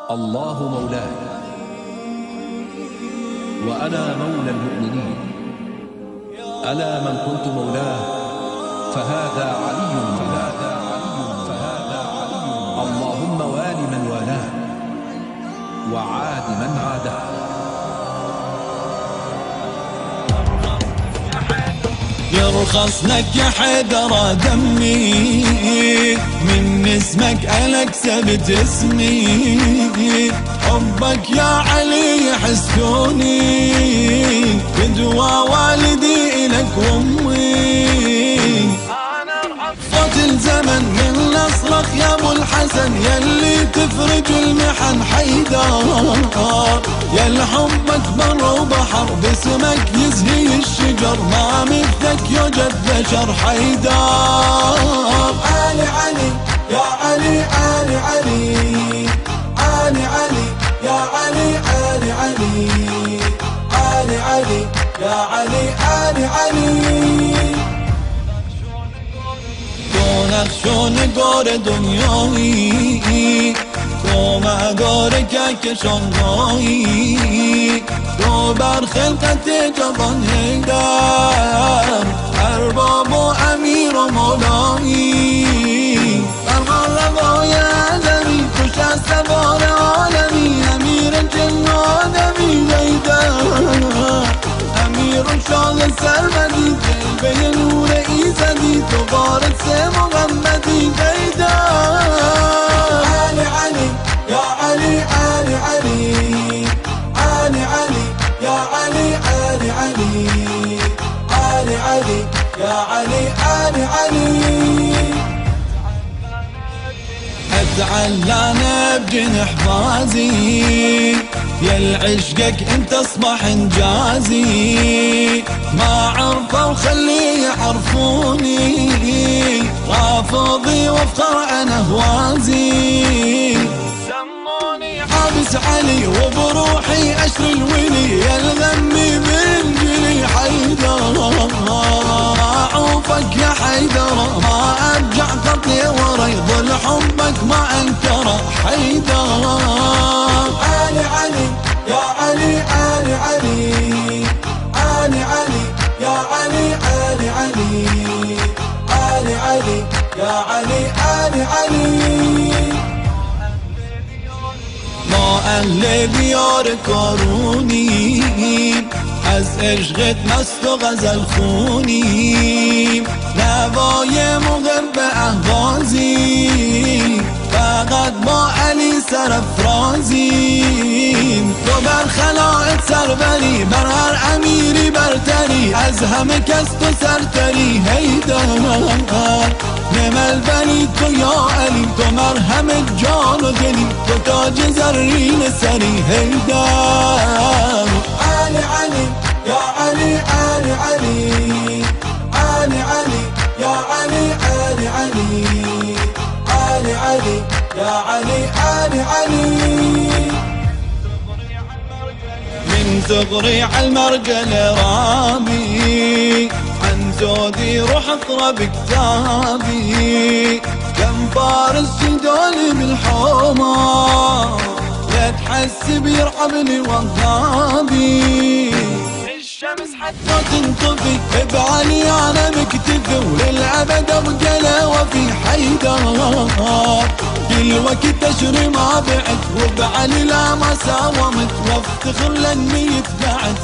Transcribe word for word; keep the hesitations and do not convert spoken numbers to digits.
الله مولاي وأنا مولى المؤمنين، ألا من كنت مولاه فهذا علي مولاه. اللهم وال من والاه وعاد من عاداه. يرخص لك يا حيدر دمي، من اسمك ألك سبت اسمي، حبك يا علي يحسوني، يدوى والدي إلك وأمي. صوت الزمن من نصرخ يا ابو الحسن، يلي تفرج المحن حيدر، يا حبك بر وبحر باسمك يزهي الشجر، ما مثلك يوجد بشر حيدر. علي علي يا علي علي علي علي علي يا علي علي علي علي علي يا علي علي علي. نخشون گور دنیایی، تو مدار کهکشان مایی، تو بر خلقت جوان حیدر، ارباب و امیر و مولایی. فرمان روای عالمی خوش از سوار عالمی، امیر جن و آدمی حیدر، امیر شال سرمدی، جلوه نور ایزدی، تو وارث محمدی حیدر. علي علي يا علي علي علي علي علي يا علي علي علي علي علي يا علي علي علي. اتعلى بجنح بازي، يا العشقك انت اصبح انجازي، ما عرفوا خلي يعرفوني، رافضي وافخر عن اهوازي. سموني حابس علي وبروحي اشر الولي، يا الغمي من جلي حيدر، اعوفك يا حيدر، ما ارجع قطلي ورا، يظل حبك ما انكر حيدر. علي علي يا علي علي علي علي علي يا علي علي علي علي علي يا علي علي علي. ما اهل دیار کارونی، از عشقت مست و غزل خونی، نوای مغرب اهوازی، فقط با علی سرافرازی. تو بر خلایق سربری، بر هر امیری برتری، از همه کس تو سرتری حیدر، نمل بنی تو یا علی، تو مرهم جان و دلی، تو تاج زرین سری حیدر. علي علي يا علي علي علي علي علي يا علي علي علي علي علي يا علي علي علي. من صغري عالمرجل رامي، عن زودي روح اقرا بكتابي، كم فارس جدولي بالحومة، لا تحسب يرحبني وغابي. الشمس حتى تنطفي بعلي انا مكتفي، وللابد ابقى له في حيدر، كل وقت تشري ما بعت، وبعلي لا ما ساومت، وافتخر لاني يتبعت